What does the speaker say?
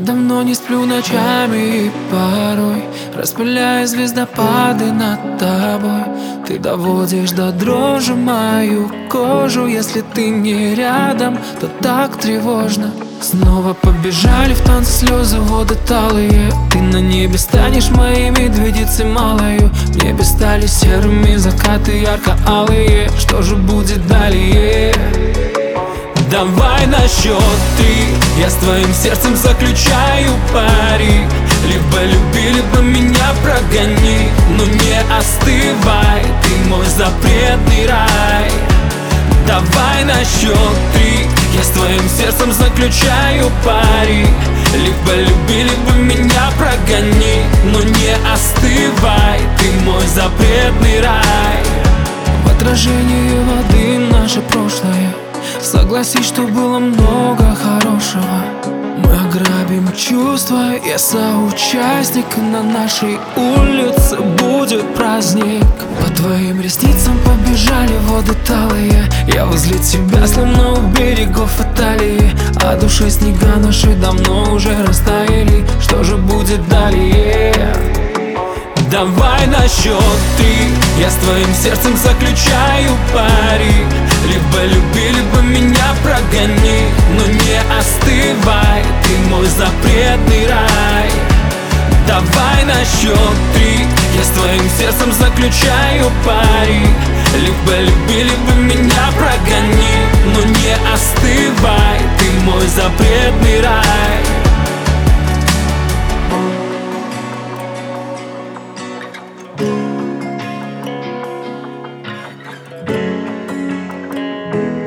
давно не сплю ночами и порой распыляя звездопады над тобой. Ты доводишь до дрожи мою кожу. Если ты не рядом, то так тревожно. Снова побежали в танце слезы, воды талые. Ты на небе станешь моей медведицей малою. В небе стали серыми закаты ярко-алые. Что же будет далее? Давай на счет три, я с твоим сердцем заключаю пари. Либо люби, либо меня прогони, но не остывай, ты мой запретный рай. Давай на счет три, я с твоим сердцем заключаю пари. Либо люби, либо меня прогони, но не остывай, ты мой запретный рай. В отражении воды наше прошлое, согласись, что было много хорошего. Мы ограбим чувства, я соучастник. На нашей улице будет праздник. По твоим ресницам побежали воды талые. Я возле тебя, словно у берегов Италии. А душе снега наши давно уже растаяли. Что же будет далее? Давай на счет три, я с твоим сердцем заключаю пари. Либо люби, либо меня прогони, но не остывай, ты мой запретный рай. Давай на счет три, я с твоим сердцем заключаю пари. Либо люби, либо меня прогони, но не остывай, ты мой запретный рай. Thank you.